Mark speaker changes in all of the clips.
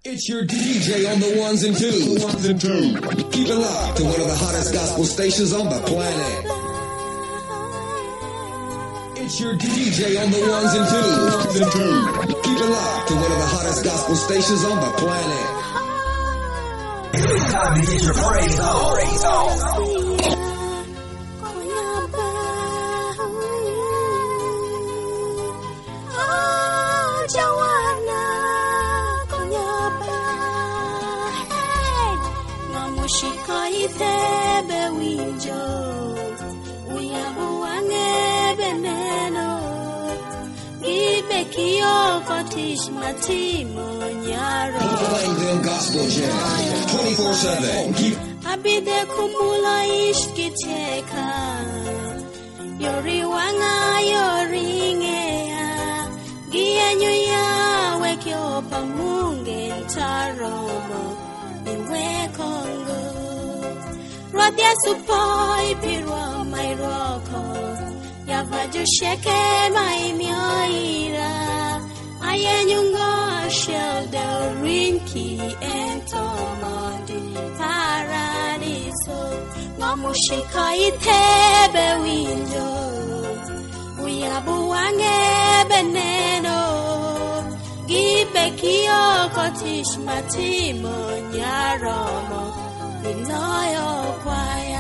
Speaker 1: It's your DJ on the ones and twos. Keep it locked to one of the hottest gospel stations on the planet. It's your DJ on the ones and twos. Keep it locked to one of the hottest gospel stations on the planet. It's time to get your praise on.
Speaker 2: Shikaitebe winjo uyabuwange beneno ibekio kotish matimo nyaro
Speaker 1: playing them gospel jams 24/7
Speaker 2: abide kumula ishkiteka yoriwanga yoringea gianyuya wekyo pamunge taromo iwekongo Radia supoi pirwa mai roko Yavaju sheke mai mioira Ayenyungo shelda rinki entomodi paradiso Ngamushika itebe winjo Uyabuwange beneno Gibekio kotish matimo nyaromo Inoyo kwaya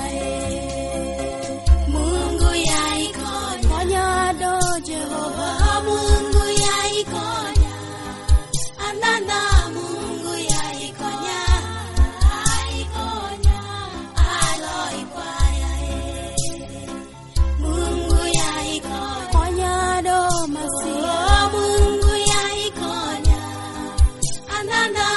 Speaker 2: Mungu ya ikonya Konya do Jehova Mungu ya ikonya Ananda Mungu ya ikonya Ikonya Aloi kwaya Mungu ya ikonya Konya do Masia Mungu ya ikonya Ananda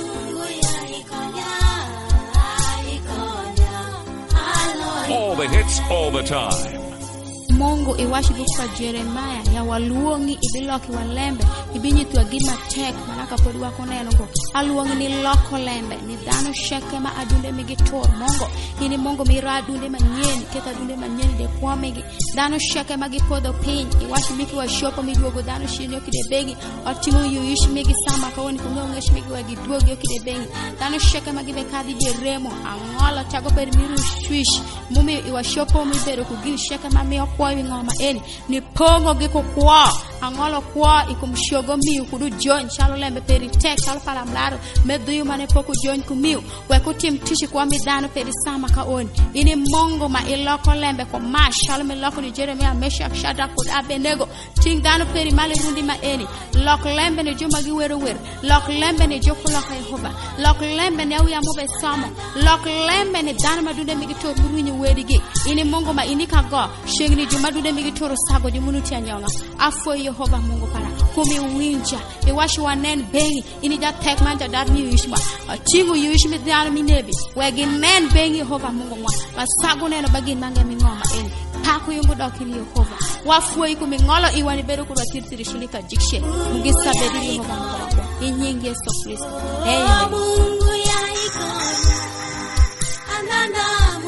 Speaker 3: all the hits all the time.
Speaker 4: Mongo iwashi buka Jeremiah ya waluongi ibiloki walembe ibinyi tuwa gima tek manaka podi wako neno go aluongi ni loko lembe ni dhano sheke ma adunde migi tor mongo ini mongo mira adunde manyeni keta adunde manyeni de kwamegi dhano sheke magi podo piny iwashi miki wa shopo miduogo dhano shini yoki de bengi otingo yuishi migi sama kawoni kungo ngeshi migi wa giduogi yoki de bengi dhano sheke magi bekadi de remo angola tago per miru swish mumi iwa shopo mibero kugini sheke mami okwa ngoma eni ni pongo giko kwa angolo kwa ikumshogo miu kudu join chalo lembe peri tek chalo pala mlaro meduyu mane poku join kumiu weku tim tishi kwa midano peri sama ka oni ini mongo ma iloko lembe kwa mash chalo me loko ni Jeremiah Meshach Shadrach kud Abednego ting dano peri mali rundi ma eni lok lembe ni juma giwero wer lok lembe ni joko loko Yehova lok lembe ni au ya mobe samo lok lembe ni dano madunde migito muruinyi wedigi ini mongo ma inika go shengni madude migi toro sago di munuti anyonga afo Yehova Mungu para kumi winja iwashi wanen bengi ini ja tek manja dar mi yishma tingu yishmi dano minebi wegi nen bengi Yehova Mungu mwa masago neno bagi nange mingoma eni paku yungu dokili Yehova wafo ikumi ngolo iwani beru kuwa tirsiri shulika jikshe mugisa bedi Yehova Mungu inyingi Yesu Kristo amen.
Speaker 2: Mungu ya ikonya ananda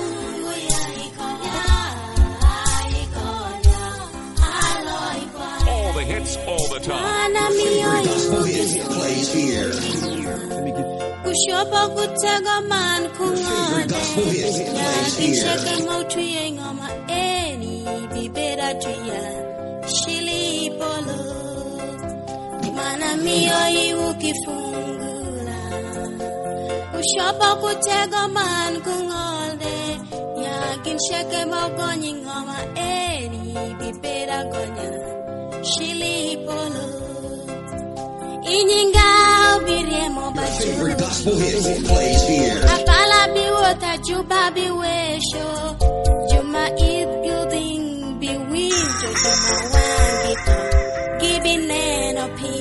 Speaker 3: all the time.
Speaker 1: Plays here.
Speaker 2: Kushopa kutega man kungone Yakishaka mautuye ngoma eni Bibera tuya Shili polo Mana miyo iwu kifungula Kushopa kutega man kungone Yakishaka maukonyi ngoma eni Bibera gonya Shili polo Inyinga ubiremo baju
Speaker 1: Favorite gospel hits plays here.
Speaker 2: Apala biwota juba biwesho Juma building biwinjo Juma wangito Gibineno pi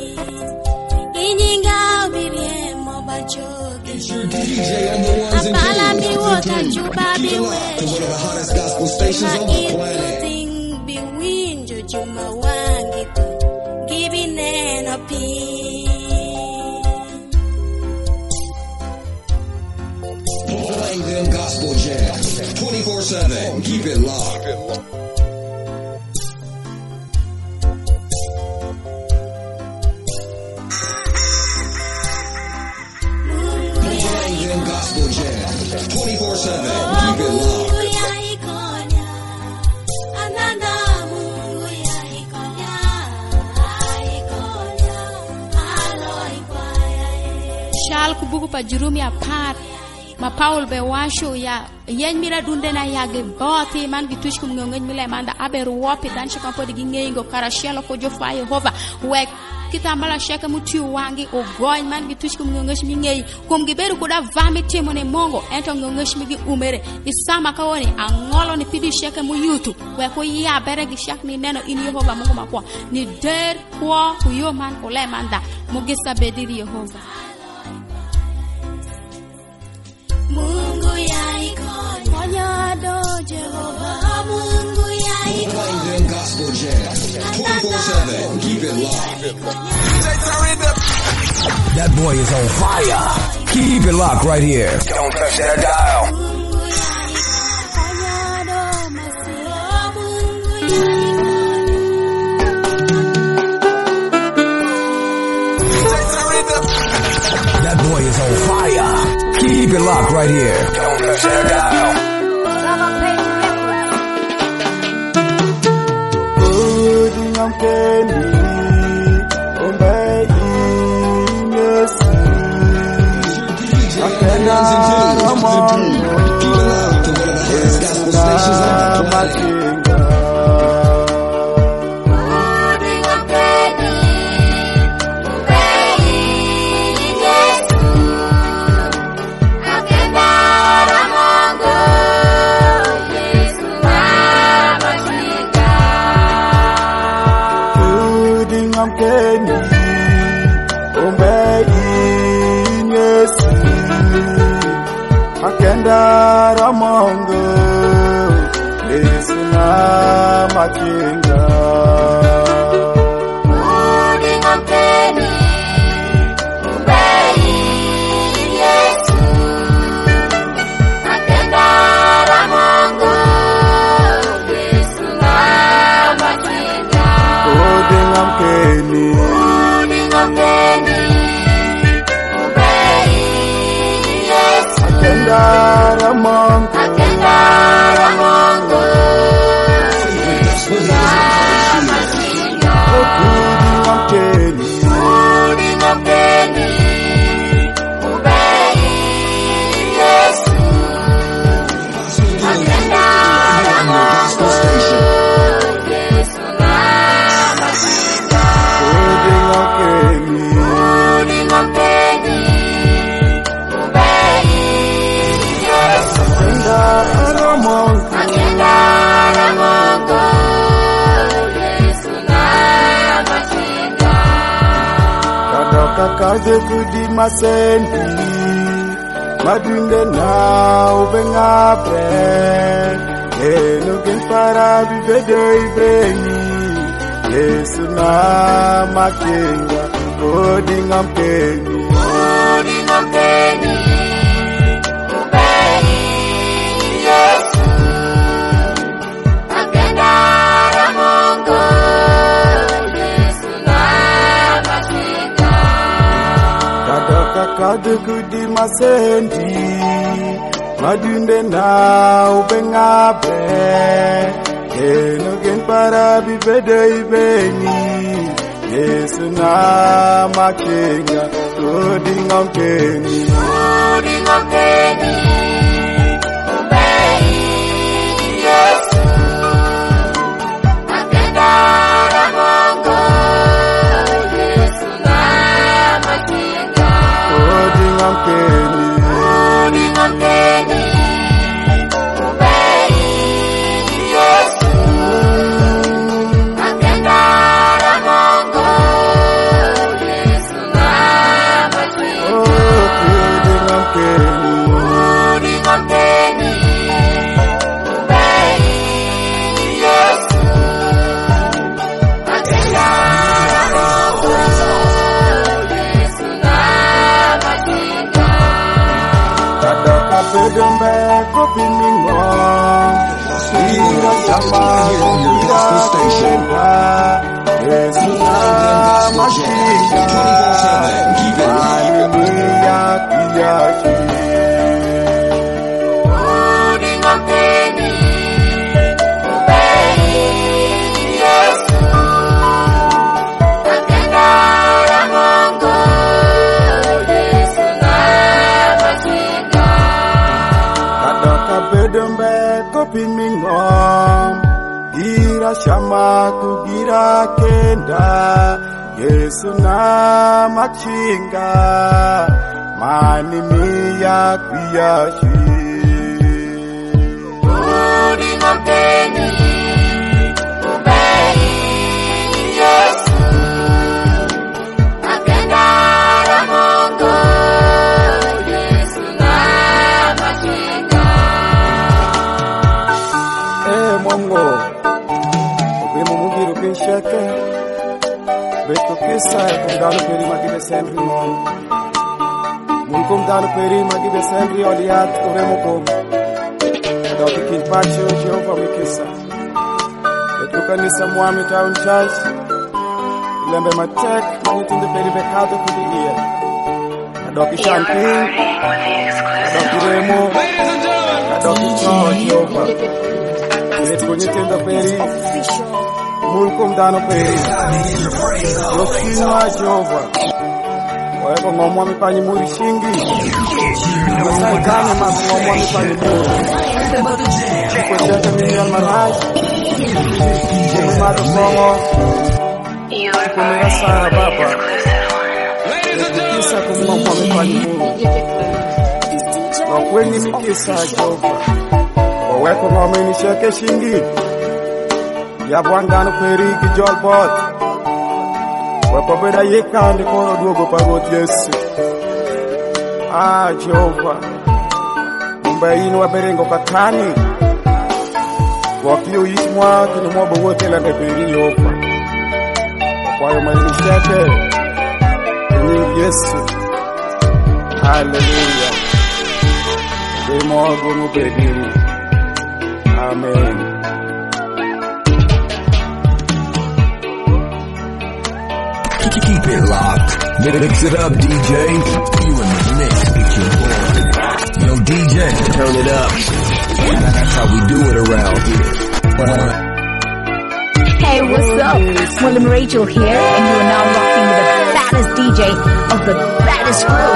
Speaker 2: Inyinga ubiremo baju
Speaker 1: It's your DJ on the ones and twos.
Speaker 2: Apala biwota juba
Speaker 1: Keep it locked to one of the hottest gospel stations on the planet.
Speaker 2: Biwinjo Juma wangito Gibineno pi
Speaker 1: Playing them gospel jams 24/7. Keep it locked. Keep it locked.
Speaker 4: Shal kubuku pa Jurumi apart. Ma Paul be washo ya yen mira dunde na yage boti man gitush kum ngeng mila manda aberu wopi dan shaka podi gingo karashelo ko jofa Yehova wek kita mala shaka mutiu wangi o goy man gitush kum ngeng mi ngey kum giberu ko da vami temone mongo ento ngeng mi gi umere isama ka woni angolo ni pidi shaka mu yutu we ko ya bere gi shak ni neno in Yehova mungu makwa ni der kwa huyo man ole manda mugisa bediri Yehova
Speaker 2: Mungu ya ikonya do Jehovah Mungu ya ikonya
Speaker 1: Gospel Jam 24/7. Keep it locked.
Speaker 5: That boy is on fire. Keep it locked right here. Don't touch that dial.
Speaker 2: Mungu ya ikonya do Masiro Mungu ya
Speaker 5: That boy is on fire. Keep it locked right here. Don't touch that dial.
Speaker 1: Keep it locked to one of the hottest gospel stations on the planet.
Speaker 6: Akenda Ramongo Esuna Machinga Kaje kudi masendi madunde na ubengabre eno para vivedo ibreni Yesu na makenga odinga mpeni ubeni Yesu akenda Ramongo Kade kudi masendi madunde na ubengabre eno para bibede ibeni Yesu na makenga odinga mpeni ubeni Yesu akenda Ramongo Yesu na makenga Keep it locked.
Speaker 7: pimingom gira shamaku gira kenda Yesu na machinga mani miya kuyashi
Speaker 6: Uri ngopeni ubei Yesu akenda ramongo Yesu na machinga
Speaker 7: Mongo Obemo mugiru kishake Beto kisa Kumdano peri magibe sendri mon Munkum dano peri magibe sendri Oliat kuremo kum Adoki kinpacho Jehova mikisa Beto kanisa Mwami Town Church Ilembe matek Manitinde peri bekado kudi iya Adoki champagne Adoki remo Adoki chow Jehova Let's go nyitenda peri Mulkum dano peri Yoshina Jehova Weko ngomwa mipanyi muri shingi Masai kani maku ngomwa mipanyi muri Kwa chaka minyan maraj Jemi madu kongo Kumira sana baba Letu kisa kumngomwa mipanyi muri Wakwengi mikisa Jehova Weko ngomeni sheke shingi Yabwangano peri kijol bot Weko beda yekandi kono duogo parot Yesu Jehova Mumba inu waberengo katani Wakiyo ishmwa kini mwabu wote lande peri Yehova Kwa yo maini sheke Ni Yesu Hallelujah Demo agonu bebiru Amen.
Speaker 5: Keep it locked. Mix it up, DJ. You in the mix with your boy. Yo, DJ, turn it up. That's how we do it around here.
Speaker 8: Hey, what's up? William Rachel here, and you are now rocking with the baddest DJ of the baddest crew.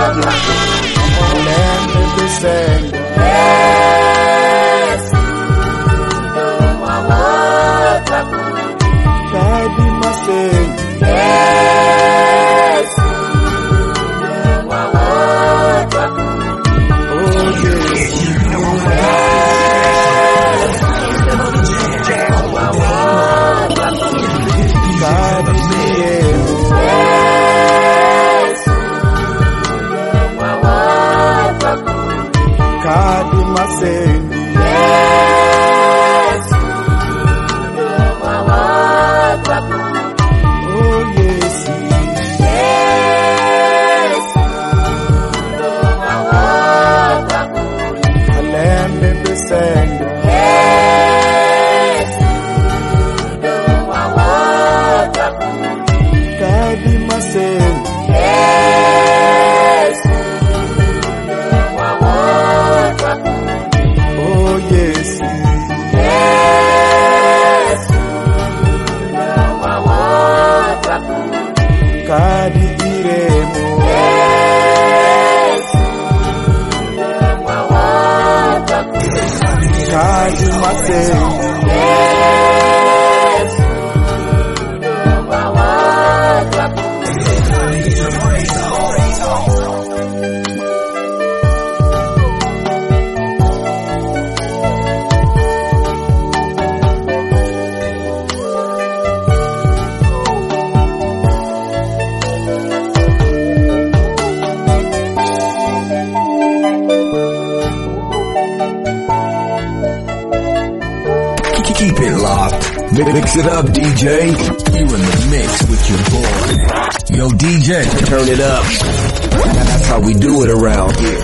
Speaker 5: Keep it locked. Mix it up, DJ. You in the mix with your boy. Yo, DJ, turn it up. That's how we do it around here.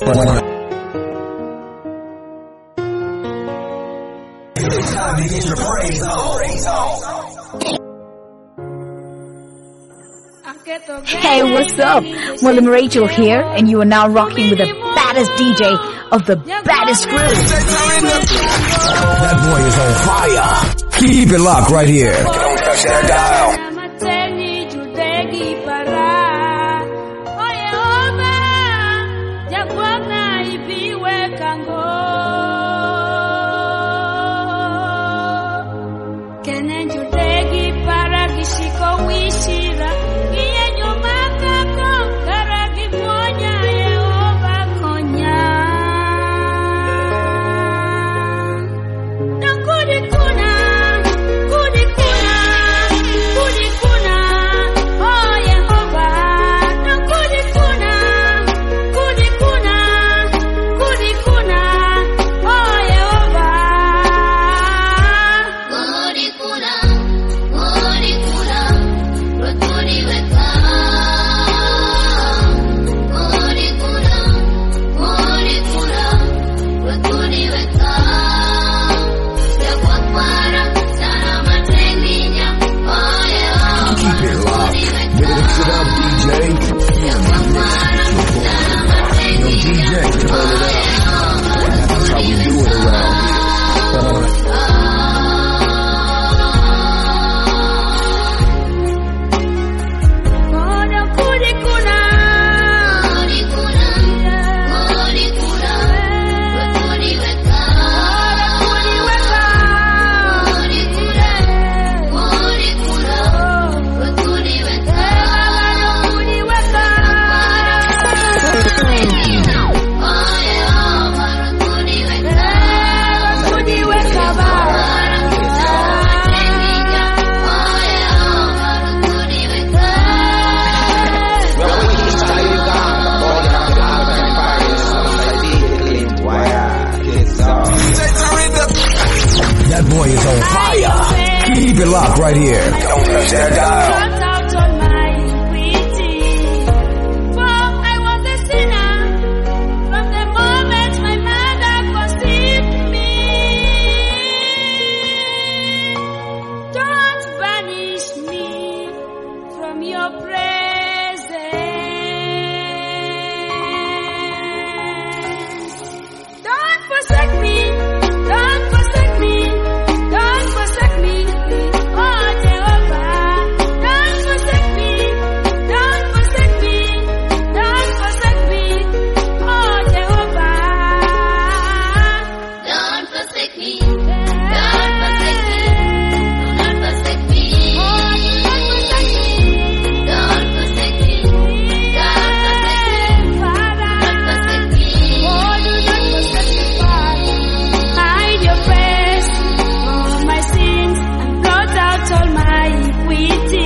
Speaker 5: It's time to get your praise on.
Speaker 8: Hey, what's up? William Rachel here, and you are now rocking with the baddest DJ of the baddest crew.
Speaker 5: That boy is on fire. Keep it locked right here. Don't touch that dial. it locked right here. Don't touch that dial.
Speaker 2: Blot out all my iniquity. For I was a sinner from the moment my mother conceived me. Don't banish me from your presence. Don't forsake me. Don't forsake me. Don't forsake me. Oh Jehovah. Don't forsake me. Don't forsake me. Don't forsake me. Oh Jehovah.
Speaker 6: Don't forsake me. Don't forsake me. Don't forsake me.
Speaker 2: Oh, don't forsake me.
Speaker 6: Don't forsake me. Don't forsake me.
Speaker 2: Father.
Speaker 6: Don't forsake me.
Speaker 2: Oh, do not forsake me, Father. Hide your face from my sins and blot out all my iniquity.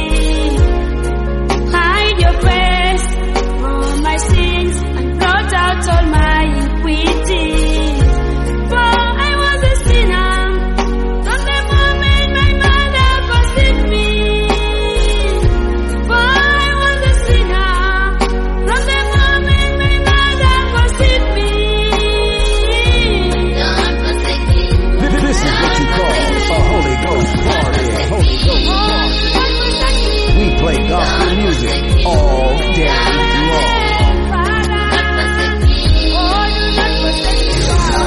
Speaker 2: Hide your face from my sins and blot out all my iniquity. For I was a sinner from the moment my mother conceived me. For I was a sinner from the moment my mother conceived me.
Speaker 6: Don't forsake me.
Speaker 5: This is what you call a Holy Ghost party. Holy Ghost
Speaker 2: Oh,
Speaker 5: party.
Speaker 2: don't forsake me,
Speaker 5: We play gospel music all day long.
Speaker 2: Father.
Speaker 6: Don't forsake me.
Speaker 2: Oh, do not forsake me,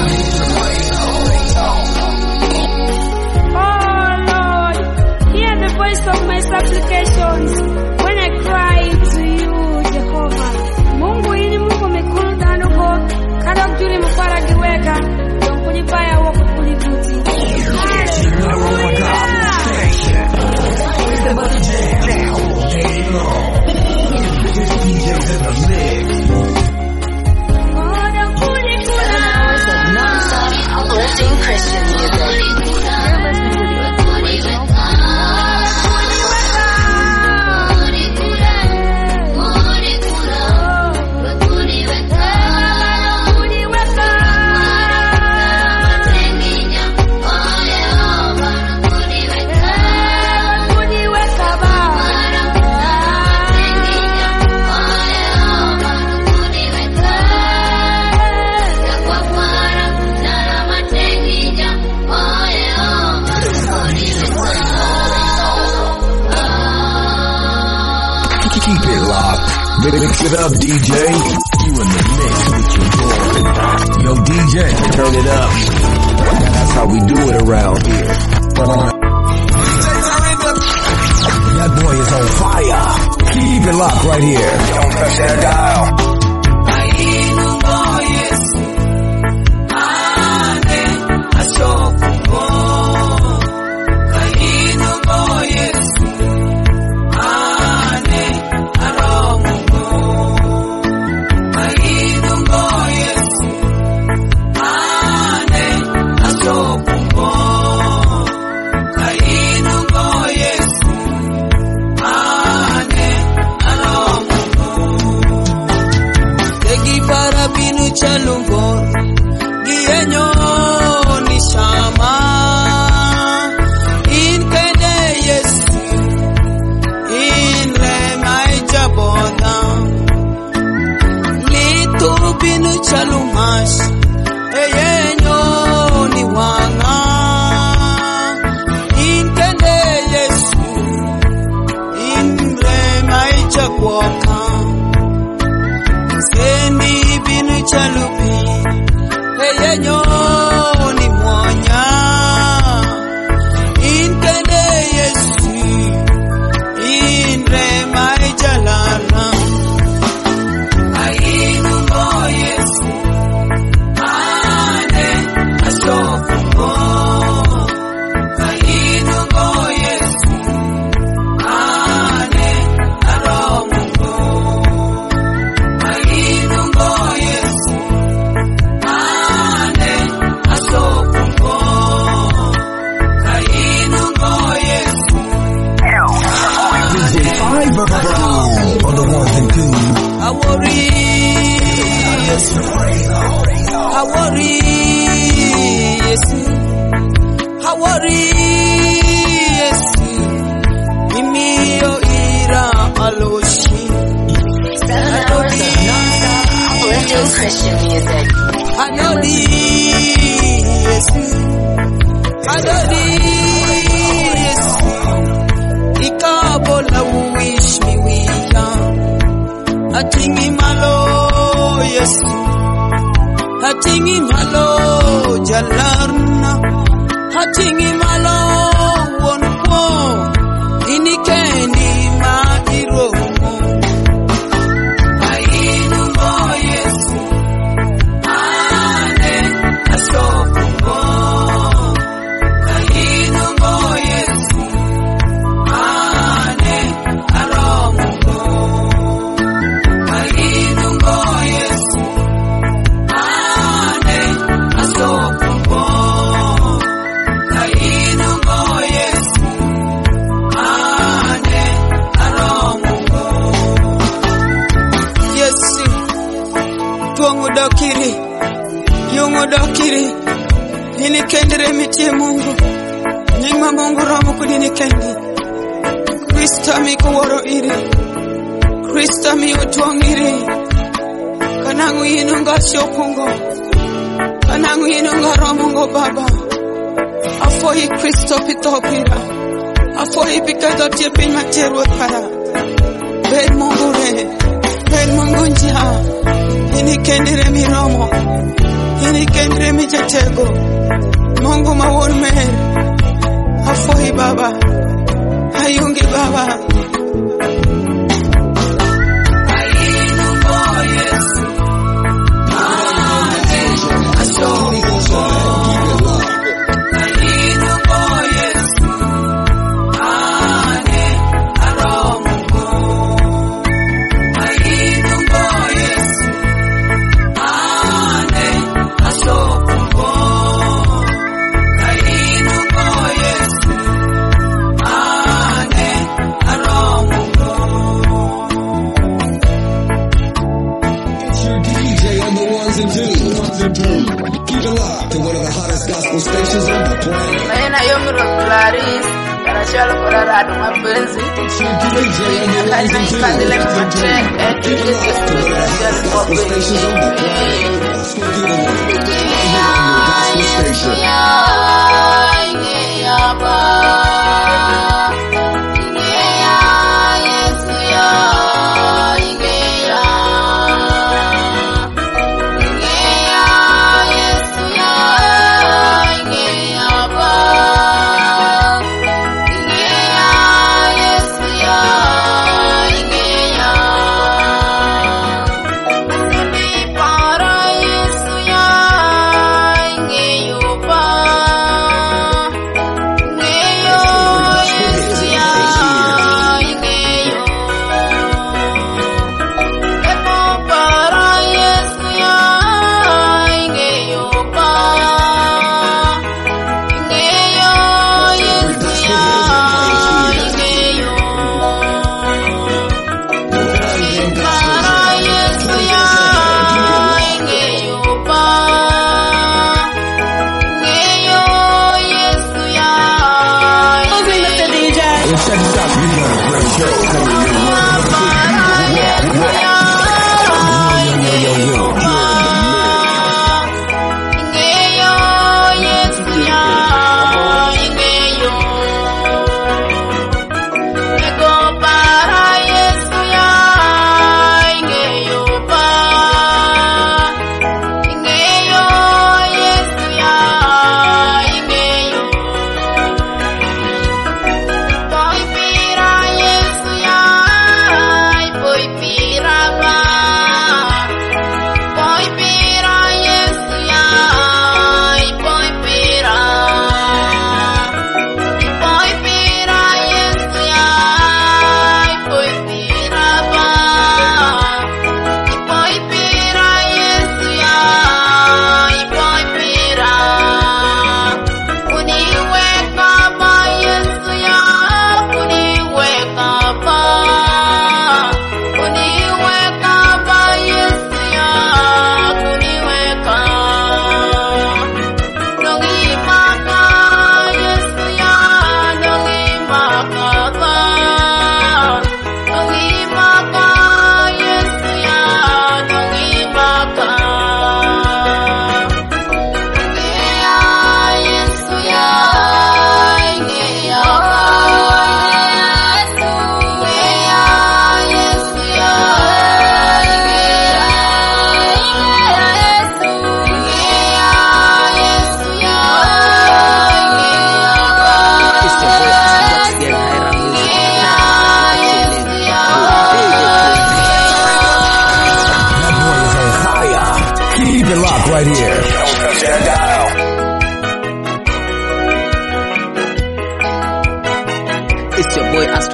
Speaker 2: Father. Oh, Lord, hear the voice of my supplications when I cry to you, Jehovah. Mungu ini Mungu mikulu danuko kada kujuri mkwara giweka don kujibaya wako kulibuti. Hallelujah. Oh, don kulikula.
Speaker 8: Uplifting Christian music.
Speaker 5: Keep it locked. Mix it up, DJ. You in the mix with your boy. Yo, DJ, turn it up. That's how we do it around here. That boy is on fire. Keep it locked right here. Don't touch that dial.
Speaker 9: Chalungor gienyo ni shama in kende Yesu in remai jabona litu binu chalumas eyenyo ni wana in kende Yesu in remai jabona sendi binu chalupi eyenyo ni mwanya inkende Yesu inrema ijalana ainu mo Yesu ane asofumo ainu mo Yesu ane aromungo ainu mo Yesu ane asofumo ainu mo Yesu.
Speaker 5: DJ Fiverr on the ones and twos.
Speaker 9: I worry, yes. I worry, yes. I worry, yes. maloshi.
Speaker 10: Christian music.
Speaker 9: Adodi Yesu, Adodi Yesu, ikabola wish me wiya, atingi malo Yesu, atingi malo jalarna, atingi malo wonpo, inikendi ma iromo, ainu mo Yesu. Dokiri nini kendere mitie Mungu nyima Mungu romo kudini kendi Krista mi kuwaro iri Krista mi utuang iri kanangu inunga siopungo kanangu inunga romongo baba afoi Kristo pitopira afoi pikado tie pinya teru para ben Mungu re ben Mungu njia nini kendere mi romo ini kendre mi jatego Mungu mawor mer afoi baba ayungi baba ayinu mo Yesu aso ayinu mo Yesu aromo ayinu mo Yesu
Speaker 1: Keep it locked to one of the hottest gospel stations on the planet.
Speaker 10: Maana yomro Claris anashalo korarado mapenzi. Kazi kadile mche
Speaker 1: Keep it locked to one of the hottest gospel stations on the planet. Keep it locked to one of the gospel stations.
Speaker 10: Para Yesu ya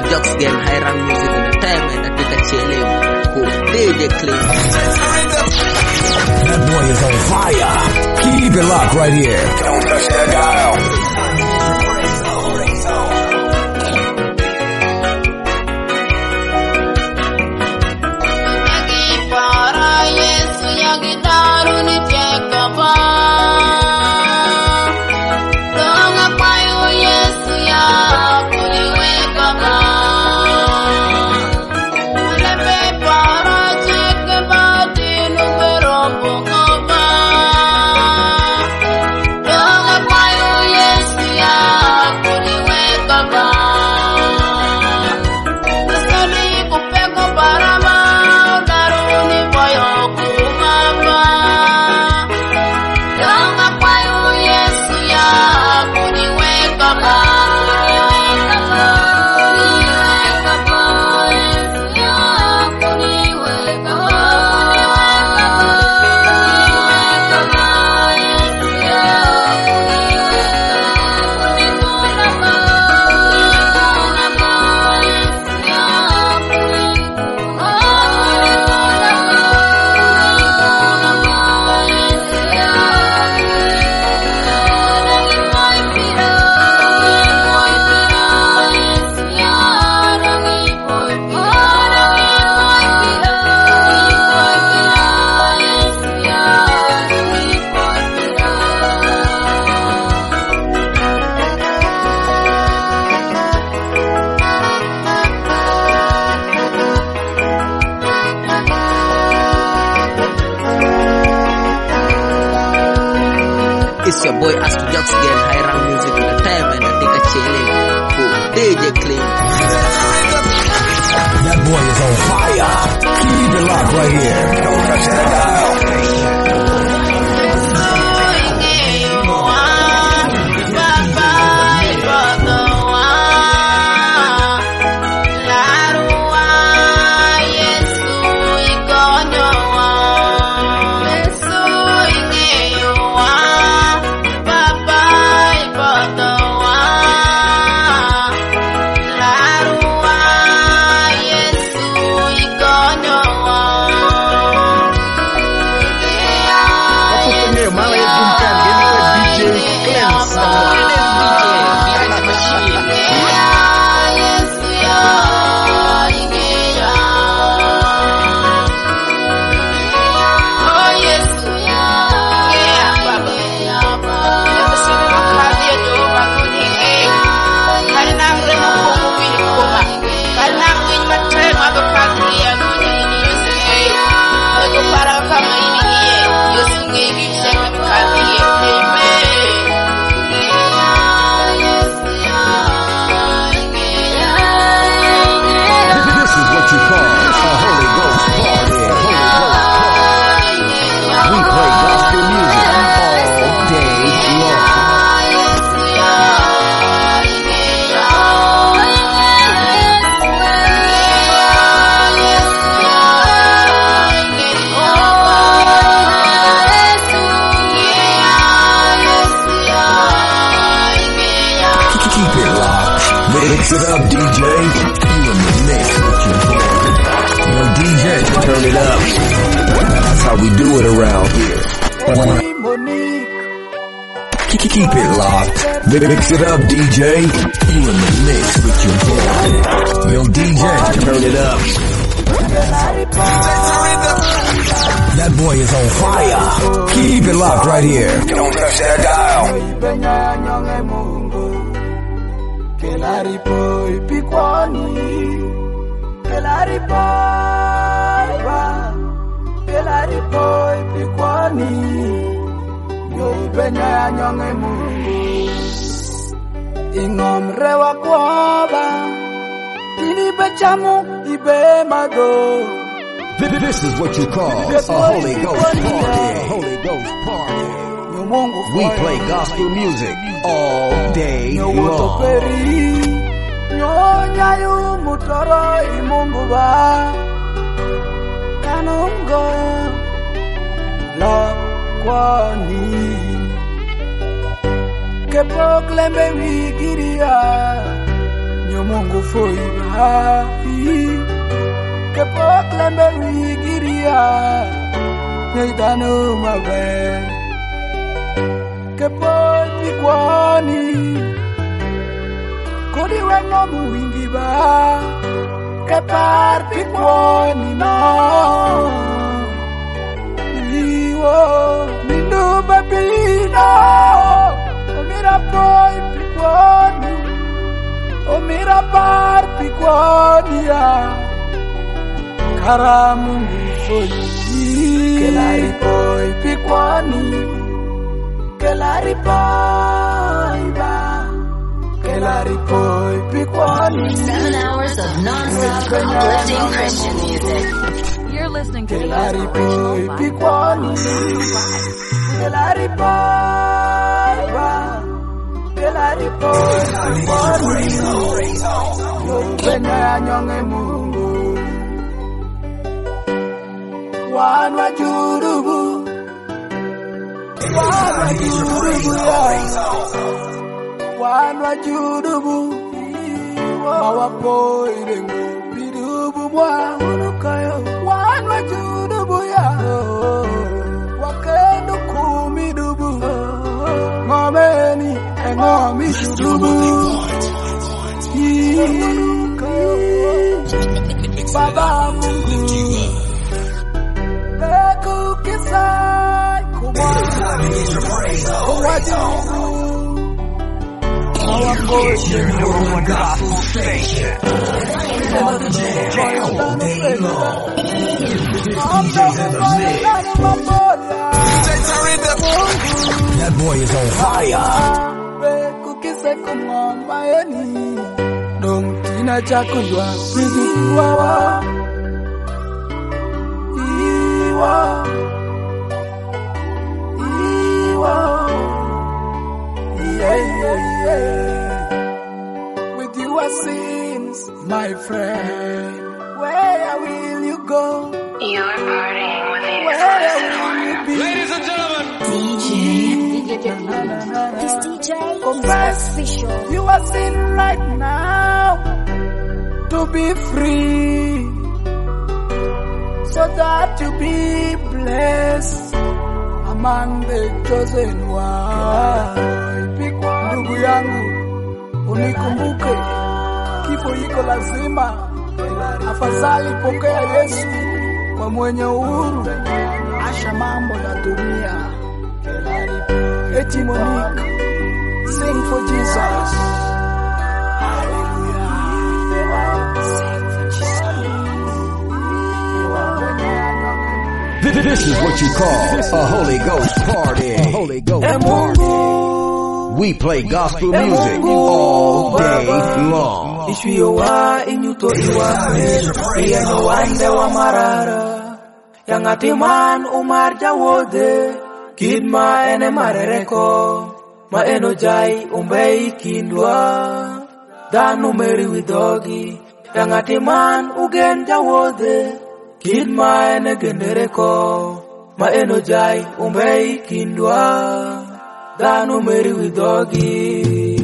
Speaker 11: Jocks Gang High Rank Music Entertainment katika chelewa ku DJ Clean.
Speaker 5: That boy is on fire. Keep it locked right here. Don't touch that dial.
Speaker 11: It's your boy Astro Jocks Gang High Rank Music Entertainment katika chelewa ku DJ Clean.
Speaker 5: That boy is on fire. Keep it locked right here. Don't touch that dial. Mix it up, DJ. You in the mix with your boy. Yo, DJ, turn it up. That's how we do it around here. Keep it locked. Mix it up, DJ. You in the mix with your boy. Yo, DJ, turn it up. That boy is on fire. Keep it locked right here. Don't touch that dial.
Speaker 12: Kelaripo ipikwani, kelaripo ipikwani, yo ibenya nyonge Mungu. Ingomre wakwoba, tini bechamu ibe mago.
Speaker 5: This is what you call a Holy Ghost party. Holy Ghost party. We play gospel music all day long.
Speaker 12: Nyayu mutoro imungu ba kanungo la kwani kepok lembe wigiria Mungu foi hai ke pok lembe wigiria neidano mabe ke pok pikwani kodi wengo muwingi ba ke par pikwani no iwo mindu babino omira poi pikwani omira par pikwania karamungu foi kelari poi pikwani kelari poi ba kelari poi pikwani
Speaker 6: 7 hours of non-stop uplifting Christian music.
Speaker 8: You're listening to
Speaker 12: kelari poi pikwani kelari poi ba kelari poi pikwani nyonge Mungu wanwa jurubu wanwa jurubu mawapoire ngubirubu mwanukayo wanwa jurubu ya wakendo kumidubu ngomeni engomi jurubu Baba Mungu Beku kisai
Speaker 5: Gospel station. DJ all day long. DJs in the mix. That boy is on fire.
Speaker 12: Beku kisai kumwambayeni Dong tina chakujwa Wawa Iwa yeah. With your sins, my friend, where will you go?
Speaker 6: You're partying with the
Speaker 12: exclusive one.
Speaker 3: Ladies and gentlemen,
Speaker 2: This DJ
Speaker 12: confess
Speaker 2: official.
Speaker 12: you are sin right now to be free, so that you be blessed among the chosen one. Ndugu yangu, unikumbuke, kifo iko lazima, afadhali pokea Yesu kwa mwenye uhuru, asha mambo ya dunia. Eti Monique, sing for Jesus. Hallelujah. Sing for Jesus.
Speaker 5: This is what you call a Holy Ghost party. A Holy Ghost party. We play gospel music all day long.
Speaker 12: Ishiyowa inyuto iwame, iyeno wande wa marara. Yang atiman umar jawode, kidma ene marereko. Ma eno jai umbei kindwa, danu meri widogi. Yang atiman ugen jawode, kidma ene gendereko. Ma eno jai umbei kindwa. Danu meri widogi.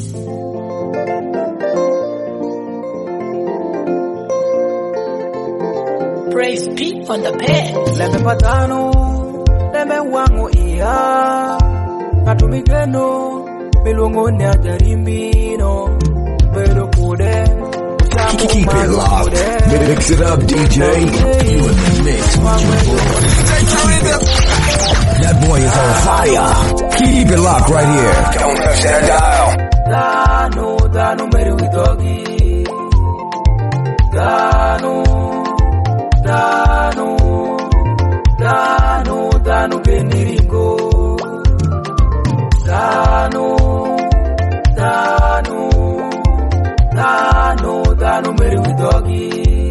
Speaker 10: Praise be on the bed.
Speaker 12: Leme patano, leme wangu iya. Natumigeno, milungu ni ajarimbino. Pero kude,
Speaker 5: Keep it locked. Mix it up, DJ. You in the mix with your boy. That boy is on fire. Keep it locked right here. Don't touch that dial.
Speaker 12: Danu meri widogi. Danu geniringo. Danu meri widogi.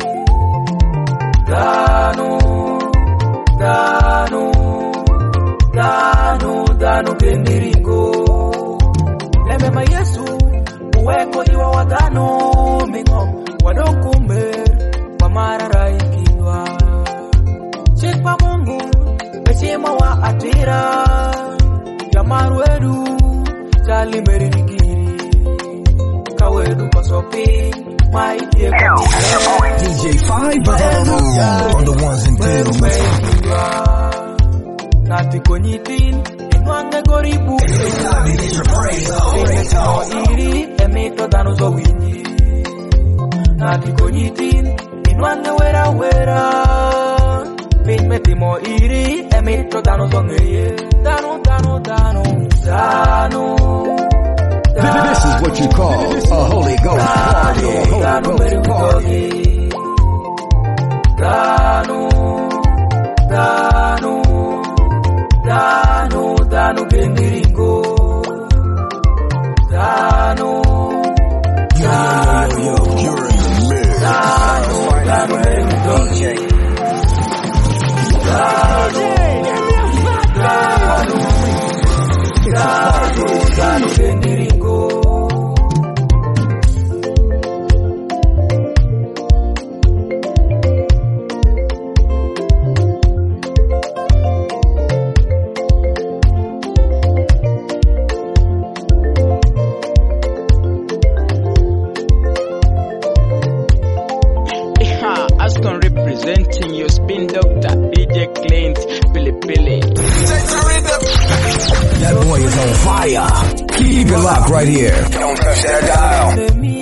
Speaker 12: Danu geniringo. Leme ma Yesu, uweko iwa wadano mingo. Wadokume, wamara ikiwa. Chikpa Mungu, beshima wa atira. Jamaru edu, chali meri nikiri.
Speaker 9: wedu pasopi my dear
Speaker 5: DJ 5 on the ones and twos.
Speaker 9: Nati konyitin inwange goribu iri emito dano so winji Nati konyitin inwange wera Pin metimo iri emito dano so ngeye Dano
Speaker 5: This is what you call a Holy Ghost party.
Speaker 9: Dano gendiringo Dano
Speaker 5: Yo, you're in the mix.
Speaker 9: Dano gendiringo
Speaker 13: Aston representing your spin doctor, DJ Clint, Billy.
Speaker 5: That boy is on fire. Keep it locked right here. Don't touch that dial.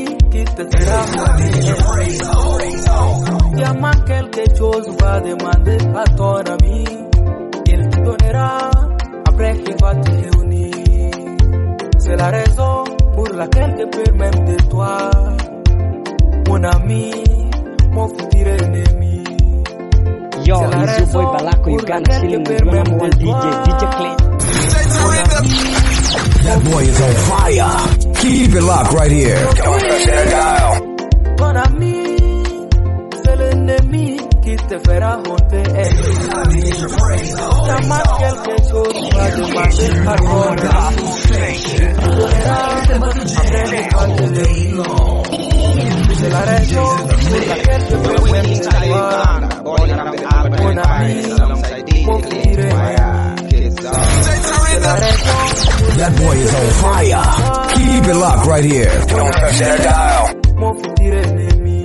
Speaker 9: Aquel que chose va demander à ton ami, il te donnera après qu'il va te réunir. C'est la raison pour laquelle je peux même de toi, mon ami, mon futur ennemi.
Speaker 14: Yo, it's your boy Balako Uganda chilling with your number one DJ Clint.
Speaker 5: That boy is on fire. Keep it locked right here. Don't touch that dial.
Speaker 9: Mon ami, c'est l'ennemi qui te fera honte. Llama quelque chose, va demander pardon. C'est la raison pour laquelle je veux même savoir. Mon ami, mon futur
Speaker 5: That boy is on fire. Keep it locked right here. Don't touch that dial.
Speaker 9: Mon futur ennemi.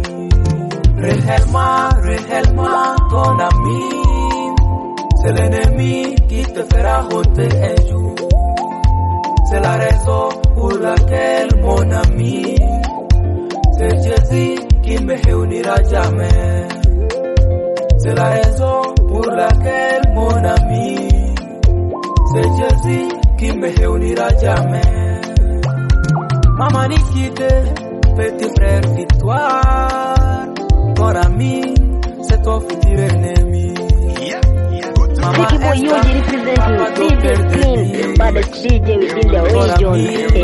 Speaker 9: Réellement, ton ami. C'est l'ennemi qui te fera honte un jour. C'est la raison pour laquelle, mon ami, c'est Jésus qui me réunira jamais. C'est la raison pour laquelle, mon ami, c'est Jésus qui me réunira jamais. Maman Nikite, petit frère victoire, ton ami, c'est ton futur ennemi.
Speaker 15: Sticky boy Yoji representing DJ Clean, the baddest DJ within the region.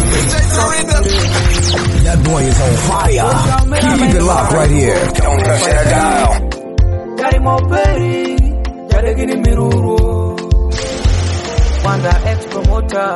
Speaker 5: That boy is on fire. Keep it locked right here. Don't touch that dial.
Speaker 9: Jari Moperi, Jari Gini Miruru, Wanda ex-promoter.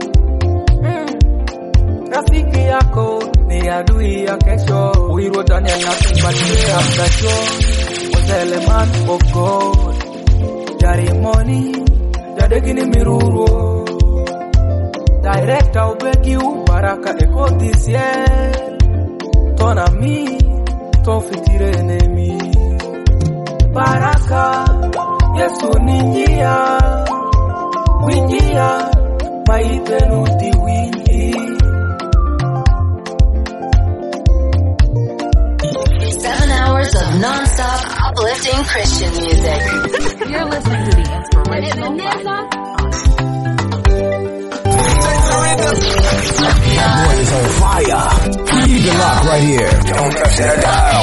Speaker 9: Rafiki yako ni adui ya kesho. Uiru Daniel nakupatia mkasho. Was the element of God. Jari Money, Jari Gini Miruru, Director Ubeki Baraka Ecoticiel. Ton ami, ton futur ennemi. Baraka, Yesu ninjia, winjia, maitenuti winji.
Speaker 16: 7 hours of non-stop uplifting Christian music. You're listening to the Inspirational
Speaker 5: That boy is on fire. Keep it locked right here. Don't touch that dial.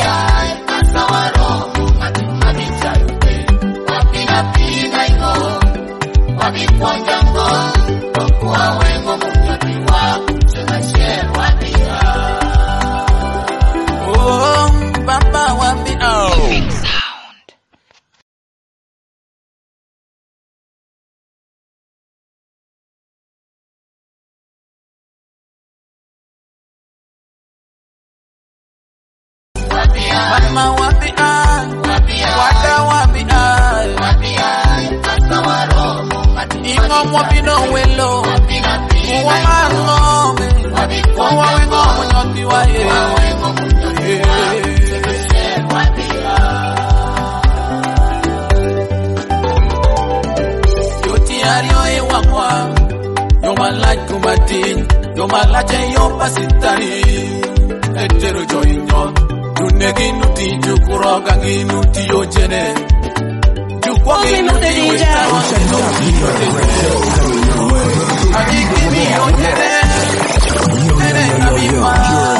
Speaker 9: Oh, Papa, wapi oh. Mama wapi wada wapi ingo wapi no welo uwa ngome uwa wengo
Speaker 17: ario e wakwa yo malaj kumatin yo malaje yo pasitani etero joinyo tunegi nuti jukuroga ginuti yo jene jukwa ginuti westa aji kimi yo jene jene kabima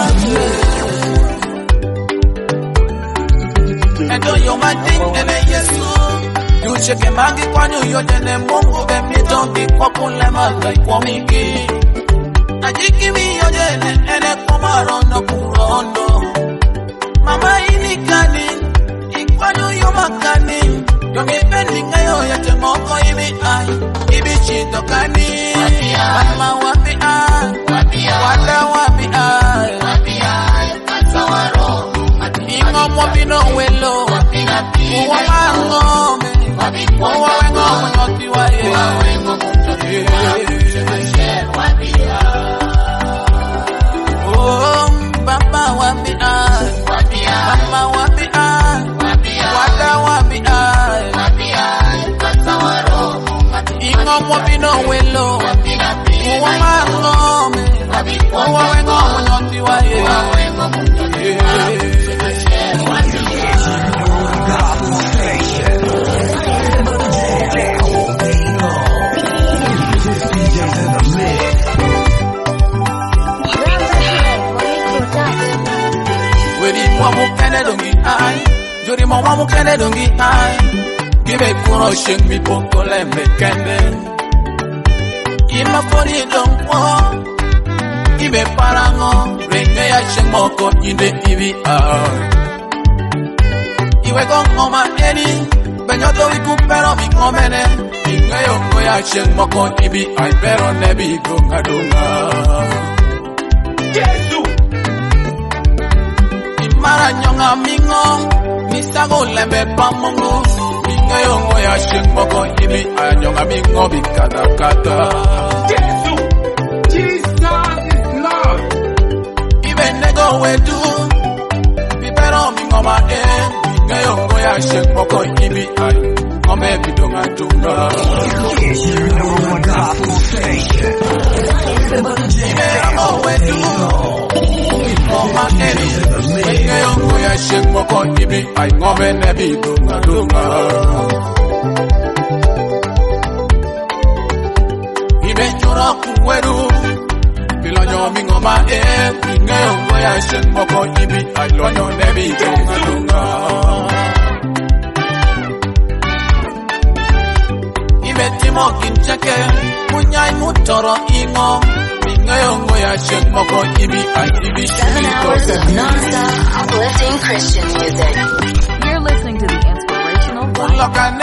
Speaker 17: endo yo matin ene yesu Yucheke magi kwanyu yojene mungu bemitongi kwa kulema gai kwa miki Ajikimi yojene ene kwa marondo kurondo Mama inikani, ikwanyu yomakani Yomipendi ngayo yate moko ibi ai, ibi chitokani Mama wapi ai, wala wapi ai Ingo mwapino welo, uwa mangome Uwa wengo mnyoti wa ye Oh, Baba wapi ai Mama wapi ai Wada wapi ai Ingo mwapino welo Uwa mangome Uwa wengo mnyoti wa ye Juri mama mukene dongi ai Give kuro shing mi poko lembe kende Ima fori donko Give parango Renge ya shing moko inde ibi ai Iwe gongo ma eri Benyoto wikupero mikomene Inge yongo ya shing moko ibi ai Pero nebi gonga dunga Jesu Imara nyonga mingo Misago lembe pamongo Minga yongo ya shing moko ibi Anyonga mingo bikata kata
Speaker 18: Jesus, Jesus is Lord.
Speaker 17: Ibe nego wedu Bibero mingo ma Minga yongo ya shing moko ibi Ngome bidonga tunga Ibe nego wedu Mama eri Minga yongo ya shing moko ibi Ngome nebi dunga dunga Ibe chura kuweru Bilonyo mingo ma Minga yongo ya shing moko ibi Lonyo nebi dunga dunga Ibe timo kincheke Munyai mutoro ingo
Speaker 16: Non-stop uplifting Christian music.
Speaker 19: You're listening to the inspirational vibe.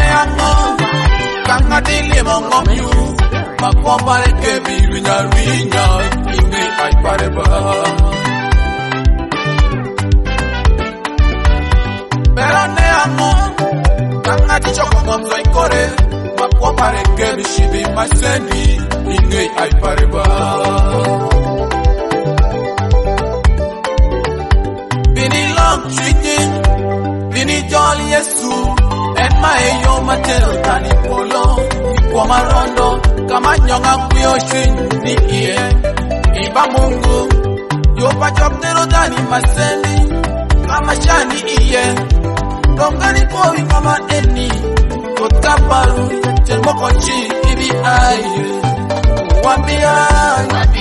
Speaker 17: Bini long treating, bini jolly yesu, and my yo mateo tani polo, kwa marondo, kama nyonga kuyo shin ni iye, iba mungu, yo pa choptero tani maseni, kama shani iye, kongani koi kama eni, kotaparu, chelmoko chi ibi aye, wapi aye, wapi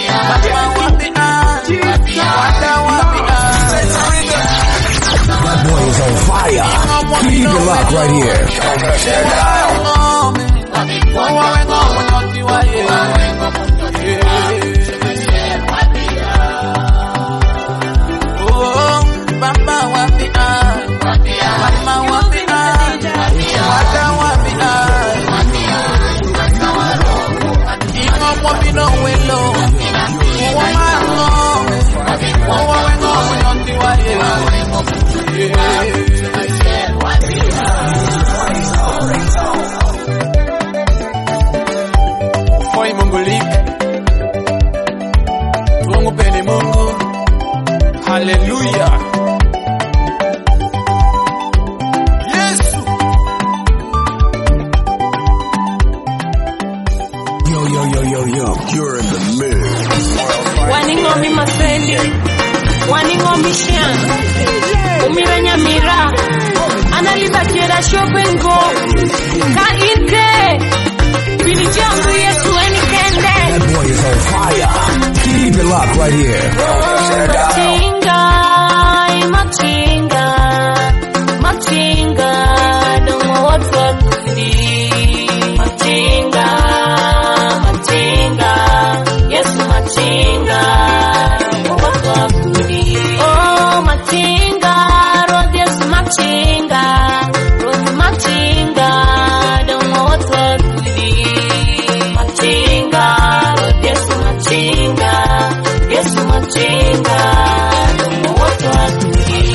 Speaker 5: That boy is on fire. Keep it locked right here.
Speaker 17: Foi Mongolik, tuongo pele Mungu, hallelujah. Yesu.
Speaker 5: You're in the mix.
Speaker 20: Waningomi Masendi, Waningomi Shan, Umiranya Mira, Analiza Kera Shopengo, Kainte, Billy Jungle, yes, when he can dance.
Speaker 5: That boy is on fire. Keep it locked right here.
Speaker 20: Machinga, don't know what to do. Machinga, yes, Machinga, what to do. Oh, Machinga, road, yes, Machinga, don't know what to do. Machinga, road, yes, Machinga, yes, Machinga, don't know what to do.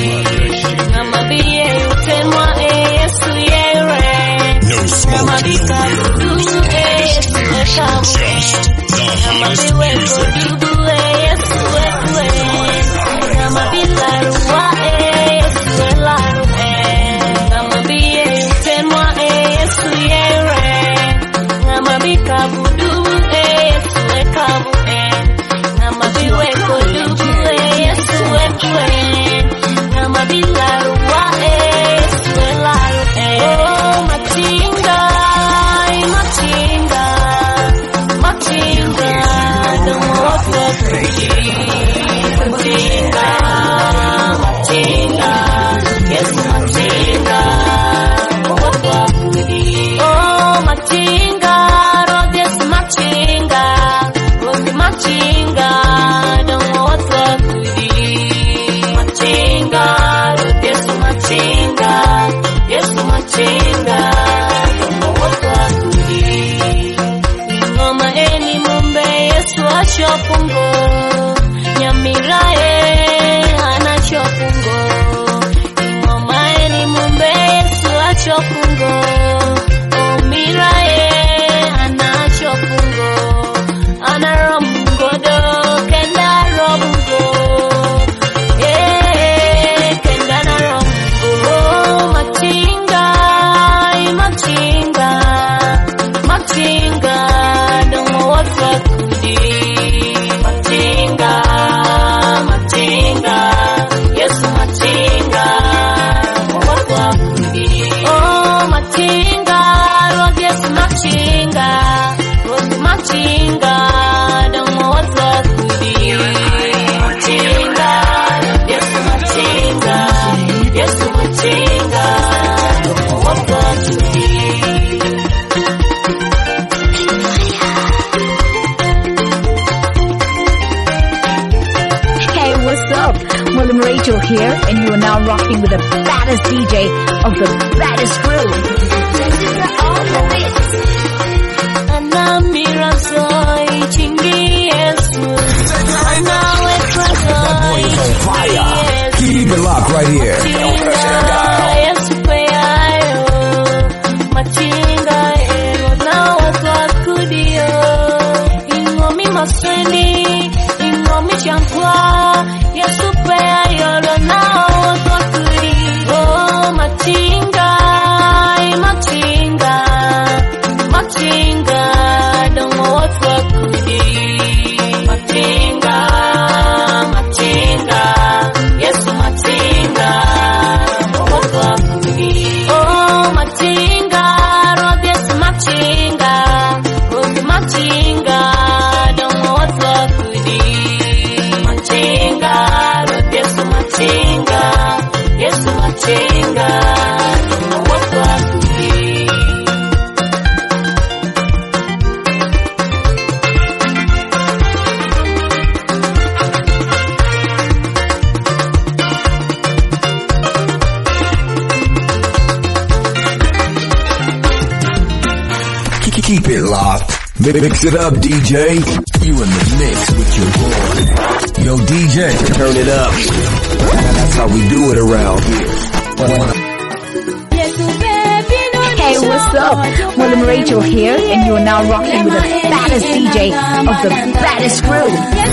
Speaker 8: Rachel here, and you are now rocking with the baddest DJ of the baddest crew.
Speaker 5: That boy is on fire. Keep it locked right here. Don't touch that Keep it locked. Mix it up, DJ. You in the mix with your boy. Yo, DJ, turn it up. That's how we do it around here.
Speaker 8: Hey, what's up? William Rachel here, and you are now rocking with the baddest DJ of the baddest crew.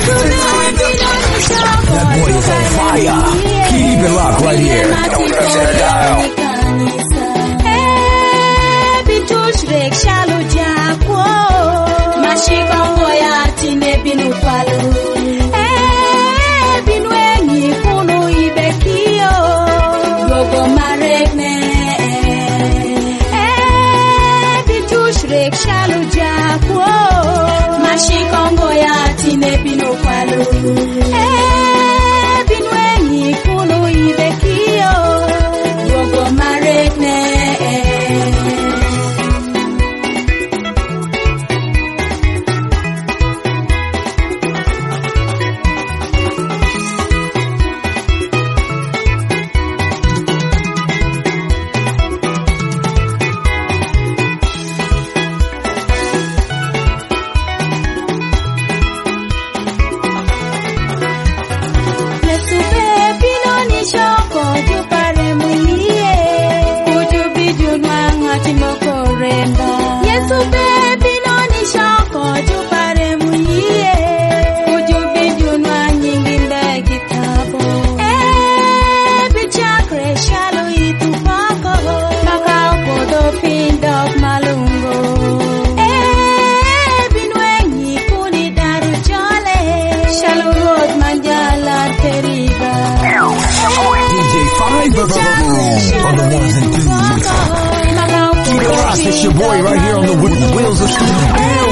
Speaker 5: That boy is on fire. Keep it locked right here. Don't touch that dial.
Speaker 2: Shallow Jack, Mashiba Boya. kwalu. Binwengi kunu ibekio. Gogo marekne. Bitushrik shalu jakwo. Mashikongo ya tine bino kwalu. Binwengi kunu ibekio. Gogo marekne.
Speaker 5: It's your boy right here on the wheels of steel.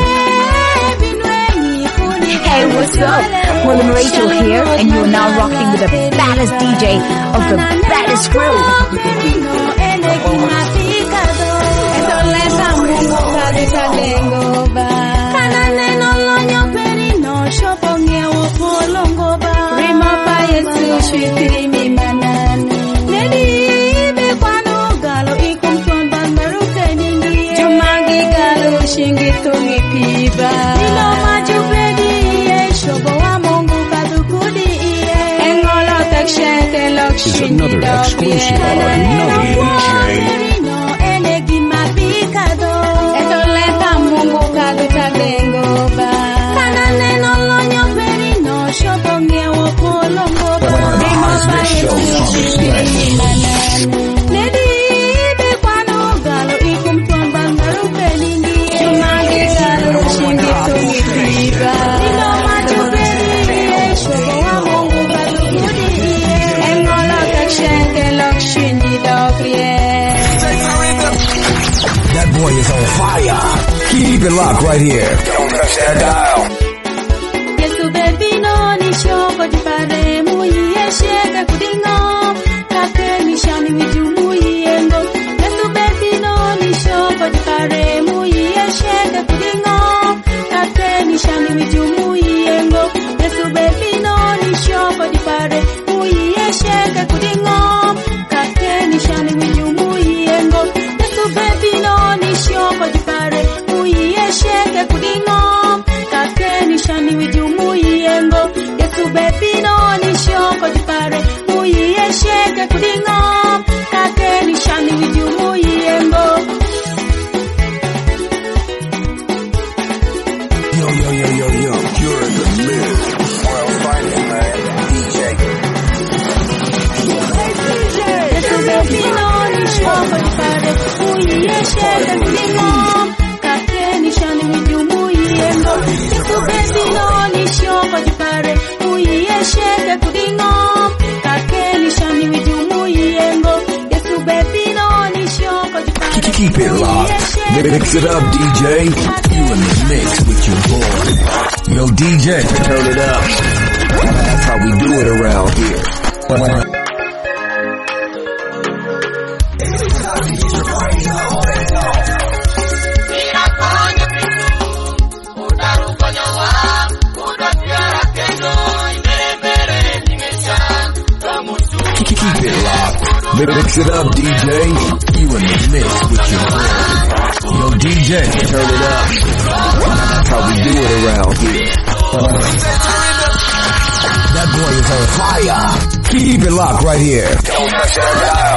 Speaker 8: Hey, what's up? William Rachel here, and you are now rocking with the baddest DJ of the baddest crew.
Speaker 3: Is another exclusive on another DJ.
Speaker 5: That boy is on fire. Keep it locked right here. Don't touch that dial.
Speaker 2: Yesu baby no ni shoko jipare muye sheke kudingo kake ni shani wijumu yengo. Yesu baby no ni shoko jipare muye sheke kudingo kake ni shani wijumu yengo. Yesu baby no ni shoko jipare muye sheke kudingo kake ni shani wijumu yengo. Yesu baby no ni shoko jipare muye sheke kudingo kake ni shani wijumu yengo. Yesu baby no ni shoko jipare muye sheke kudingo kake ni shani wijumu yengo.
Speaker 5: Yo, you're in the mix. World fighting, man. DJ.
Speaker 2: Yesu baby no ni shoko jipare muye sheke kudingo kake ni shani wijumu yengo. Yesu baby no ni shoko jipare muye sheke kudingo kake ni shani wijumu yengo. Yesu baby no ni shoko jipare.
Speaker 5: Keep it locked. Mix it up, DJ. You in the mix with your boy. Yo, DJ, turn it up. That's how we do it around here. Keep it locked. Mix it up, DJ. You in the mix with your boy. Yo, DJ, turn it up. That's how we do it around here. That boy is on fire. Keep it locked right here. Don't touch that dial.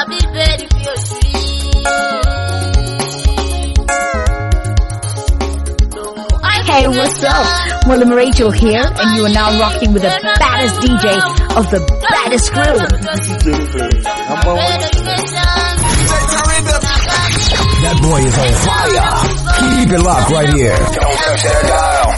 Speaker 6: I'll be ready for your sleep.
Speaker 8: Hey, what's up? William Rachel here, and you are now rocking with the baddest DJ of the baddest crew.
Speaker 5: That boy is on fire. Keep it locked right here. Don't touch that dial.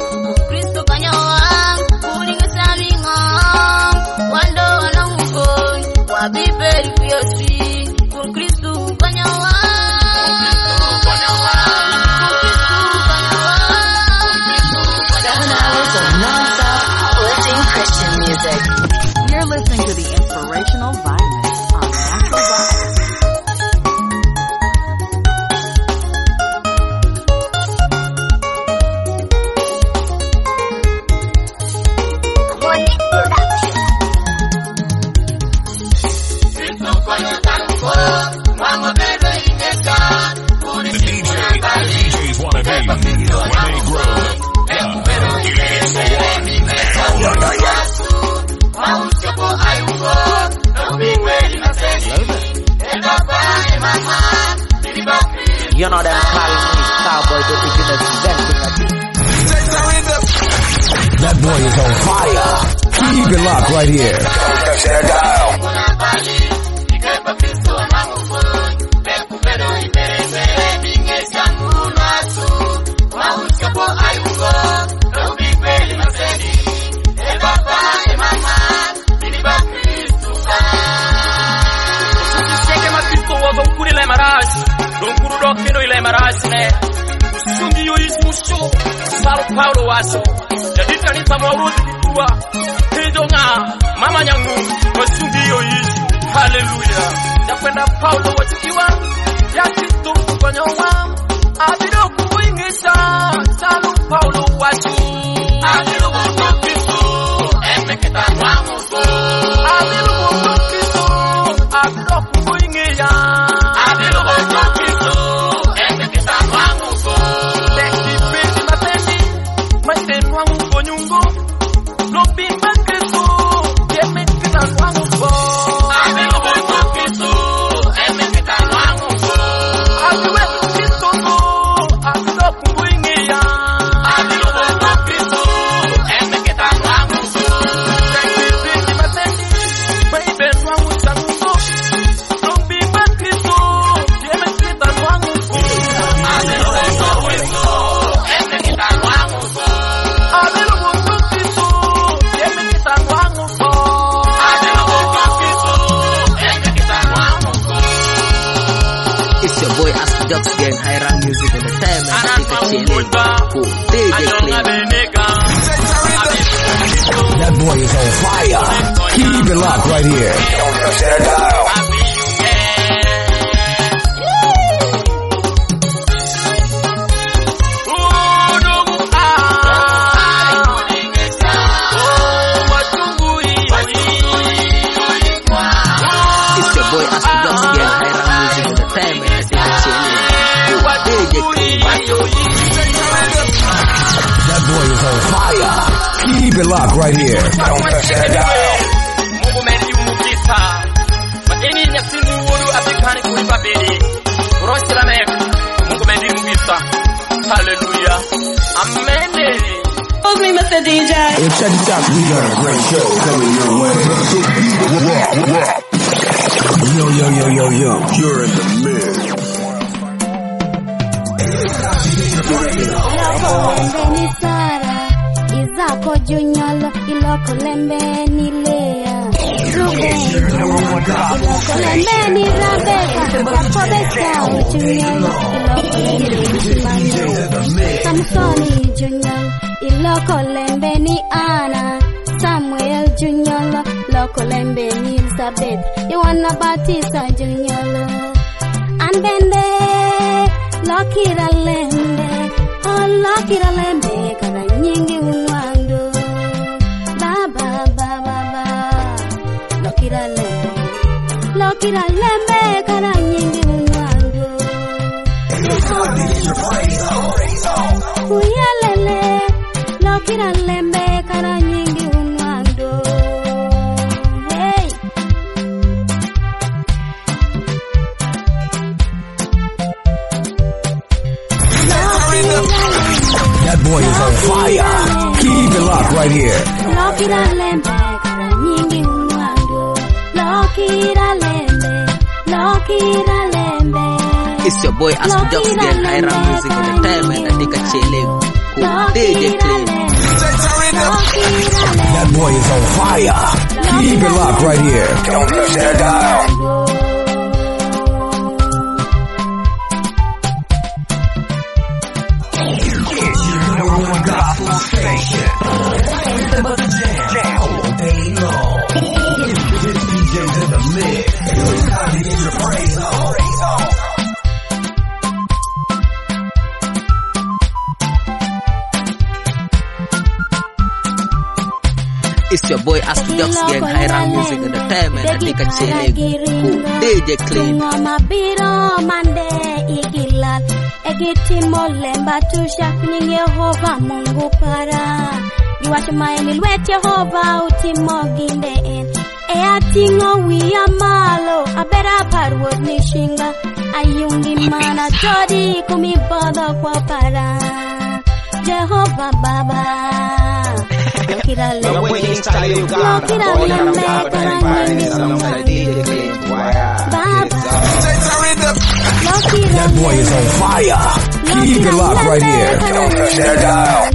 Speaker 19: You're listening to the Inspirational Vitamins on Natural Vibes.
Speaker 3: The DJs want to be when they grow up.
Speaker 11: You know them calling me Cowboy representing a team.
Speaker 5: That boy is on fire. Keep it locked right here. Don't touch that dial.
Speaker 9: Paulo waso jadi kanisa mauruzi kukua hidonga mama nyangu wasungi yoishi haleluya ya kwenda Paulo watikiwa ya kitu kukonyowa abido kuingisha salu Paulo waso abido kukisu emeketa wangu abido kukisu abido kuingisha abido kukisu emeketa wangu Maten wangu konyungo Lobi makesu Yeme kita wangu bo Abelo wangu kisu Eme kita wangu bo Abiwe kisu bo Abelo kumbuingia Abelo wangu kisu Eme kita wangu bo Teki bindi mateni Maiben wangu changu Lobi makesu Yeme kita wangu bo Abelo wangu kisu Eme kita wangu bo
Speaker 11: It's your boy Ask Jocks getting high music entertainment. Cool. DJ
Speaker 5: That boy is on fire. Keep it locked right here. Don't touch that dial. That boy is on fire. Keep it locked right here. Don't touch that dial.
Speaker 9: Hallelujah. Amen.
Speaker 2: Hold me, Mr. DJ.
Speaker 5: Hey, check this out. We got a great show coming your way. Yo, you're in the mix.
Speaker 4: Lembeni Sara, izako Junior, iloko lembeni Lea, Ruben, iloko lembeni Rebecca, Kobeka Junior, iloko lembeni Samsoni Junior, iloko lembeni Anna, Samuel Junior, iloko lembeni Elizabeth, Yohana Batista Junior, Anbende, Lokira lembe. Lokira lembe kada nyingi unwando baba Lokira lembe kada nyingi unwando Uyalele Lokira lembe kada nyingi unwando Hey
Speaker 5: boy is on fire. Keep it locked right here.
Speaker 2: Lokira lembe kara nyingi unwandu. Lokira lembe.
Speaker 11: It's your boy Astro Jocks again, Hiram Music Entertainment, and Dika Chilling. Cool DJ Clean.
Speaker 5: That boy is on fire. Keep it locked right here. Don't touch that dial. It's your number one gospel station. Nothing but the jam all day long. This DJ's in the mix. It's time to get your praise on.
Speaker 11: It's your boy Astro Jocks again, Hiram Music Entertainment, and Dika Chilling. Cool DJ Clean.
Speaker 2: Egitimo lemba tushakning Yehova Mungu para. Iwatumaini lwet Yehova utimo ginde en. Atingo wiya malo abera parwod nishinga. Ayungi mana jodi kumi bodo kwa para. Jehova Baba. Lokira lembe kara nyingi Baba.
Speaker 5: That boy is on fire. Keep it locked right here. Don't touch that dial.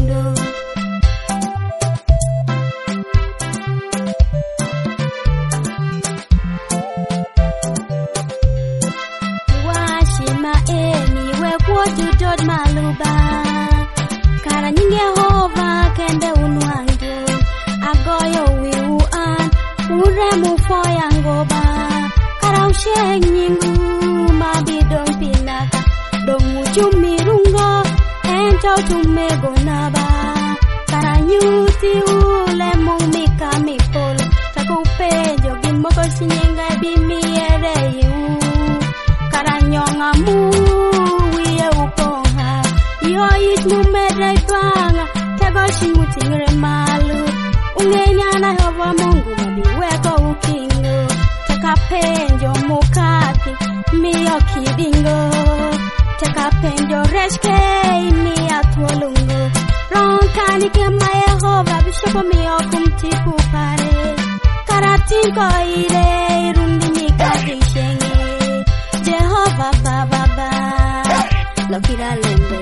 Speaker 2: Washima eni we kwoju jod maluba. Kara nyingi Yehova kende unwangu. Agoyo wiu an uremu foya ngoba. Kara usheng nyingu mabidong pinaka. Dong ujumirungo ento tumego naba. Kara nyuti ule mumika mipolo. Takupejo bimoko sinyenga bimiere yu. Kara nyonga mu wiye uponga. Yo it mumere twanga. Tego shimutingre malu. Ungenyana Yehova Mungu mabiweko ukingo. Tekapenjo mukati miyo kidingo. Tekapenjo reshke miya tuolungo. Ronkani kema Yehova bishopo miyo kumtipu pare. Karatinko ile irundi mikadishenge. Jehova Baba. Lokira lembe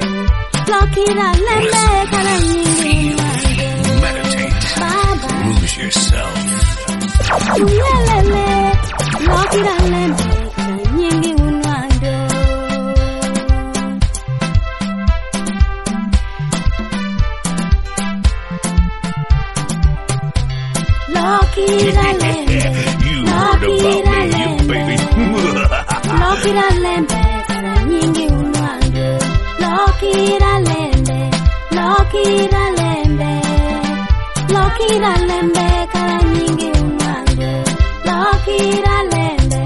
Speaker 2: kara nyingi
Speaker 3: Meditate. Lose yourself.
Speaker 2: Lokira lembe kara nyingi unwando. Lokira lembe.
Speaker 3: You heard about me, you baby.
Speaker 2: Lokira lembe kara nyingi unwando. Lokira lembe kara nyingi unwando. Lokira lembe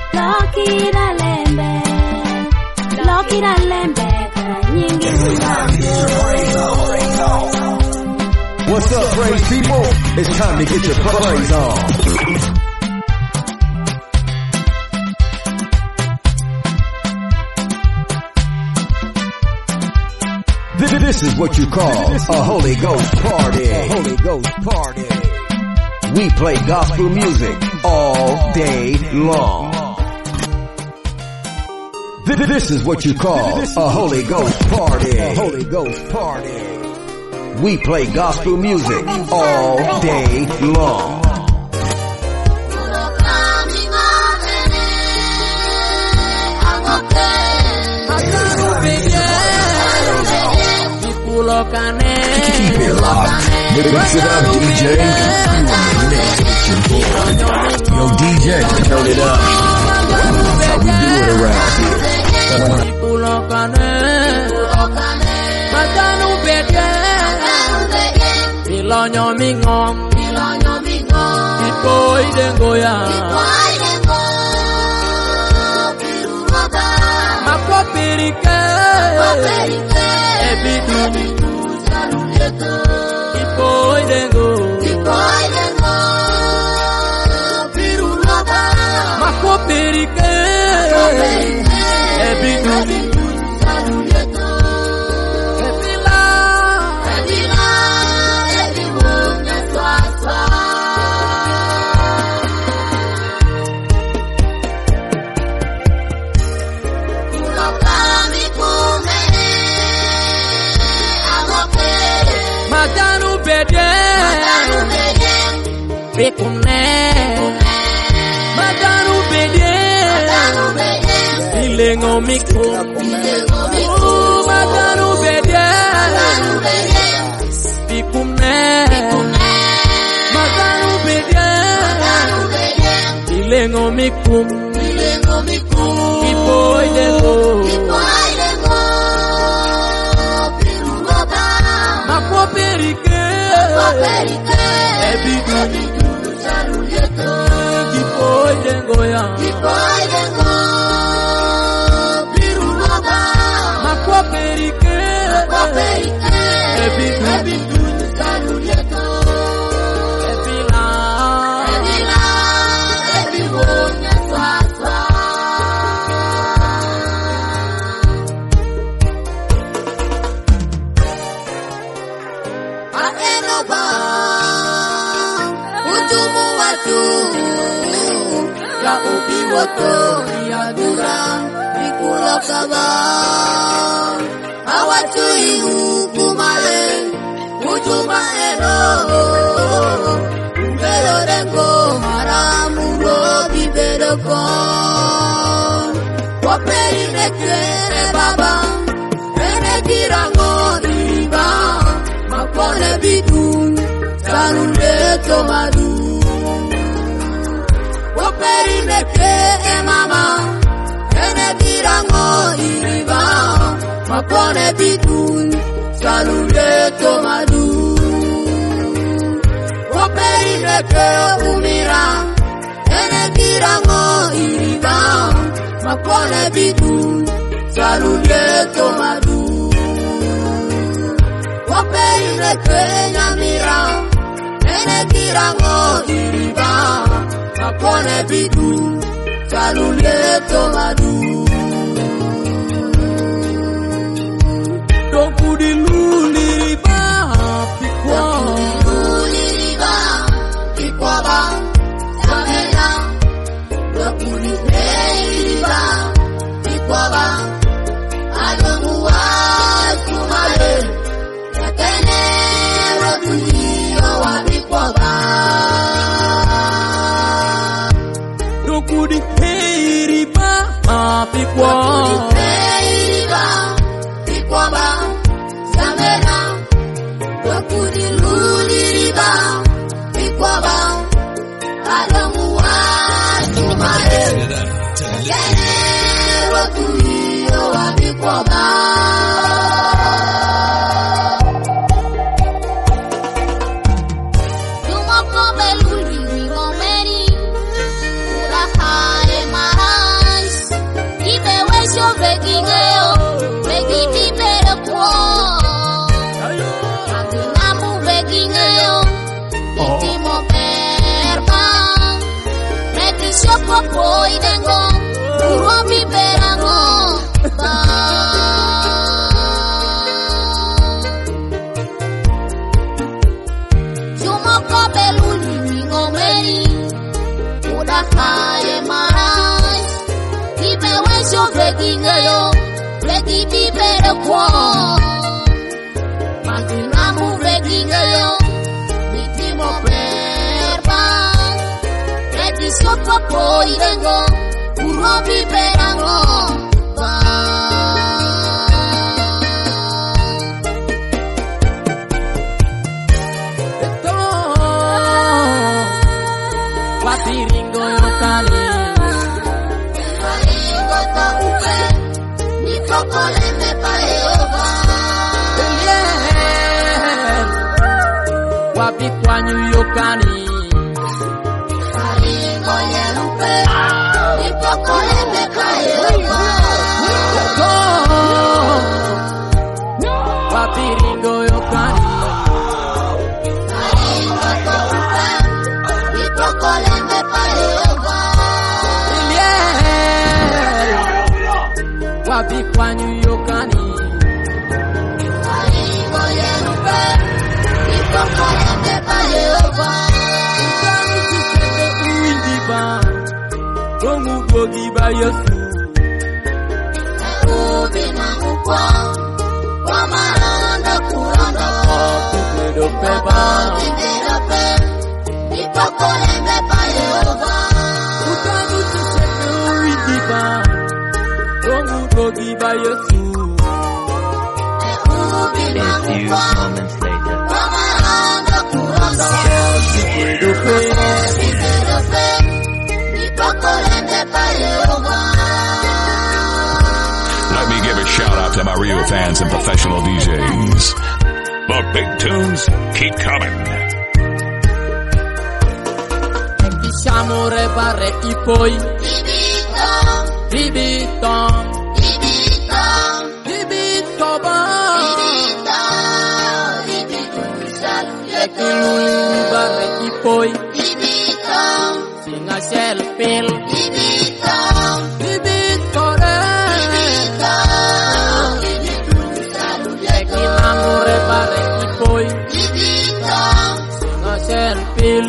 Speaker 2: kara nyingi unwando.
Speaker 5: What's up, praise people? It's time to get your praise on. This is what you call a Holy Ghost party. A Holy Ghost party. We play gospel music all day long. This is what you call a Holy Ghost party. A Holy Ghost party. We play gospel music all day long. Keep it locked. Mix it up, DJ. Yo, DJ, turn it up. That's how we do it around here.
Speaker 9: Pikumne Madanu bedye Ilengo mikum Madanu bedye Pikumne Madanu bedye Ilengo mikum Ipoy dengo Makwa perike Ebidu Ipoy dengo ya Makwa perike Ebidu
Speaker 20: La ubi woto ya durang Ikulo kabang Awatu iu kumale Ujuma eno Pero dengo maramu robi bedokon Waperi nekere babang Ene kirango iba Makone bidun Sarunde tomadu Perineke mama ene birango iriba mapone bidun salule tomadu Perineke umira ene birango iriba mapone bidun salule tomadu Perineke nyamira ene birango iriba Mapone bidu, salule tomadu. Dokudi luliriba, pikwa. Luliriba, pikwa bang, samela. Dokudi luliriba, pikwa bang, adomuwa kumale. Yakene rotuli owa pikwa bang. Kudi keiriba pikwa pikwa ba samera kudi luliriba pikwa ba adamu wa tumae kene rotuli wa pikwa ba
Speaker 6: Boy dengo, uromi berango, Sumo kabeluli ngomeri, udah kaya marai, ibewe so breaking ayo, breaking di berekwo, maginamu breaking ayo, bitimo berbang. Sopo boy dengo, urobi berango, Watiringo yotani, Watiringo to upe, ni kokole me paeova. Wapikwanyu yokani. Wapiringo yokani Wapikwanyu yokani Bogi ba Yesu Ubi mangukwa Kwa maranda kuranda Kupedo peba Kupedo pe
Speaker 3: Let me give a shout out to my real fans and professional DJs. The big tunes keep coming.
Speaker 9: Siamo re barre i poi Bibito ba Eki lui barre i poi Singa sel pil Bibito re Eki namu re barre i poi Singa sel pil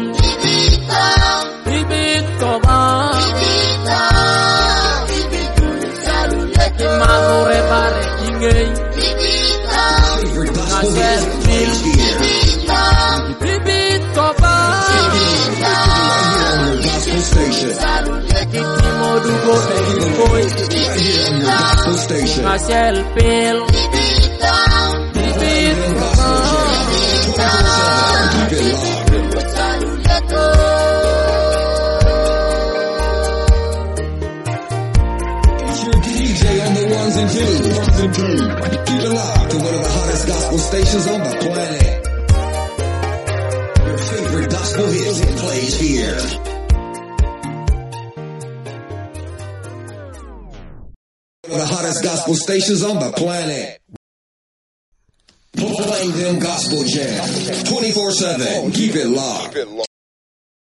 Speaker 9: Hacia el pelo
Speaker 1: Ones and twos. Keep it locked to one of the hottest gospel stations on the planet. Your favorite gospel hits plays here. One of the hottest gospel stations on the planet. Playing them gospel jams 24/7. Keep it locked.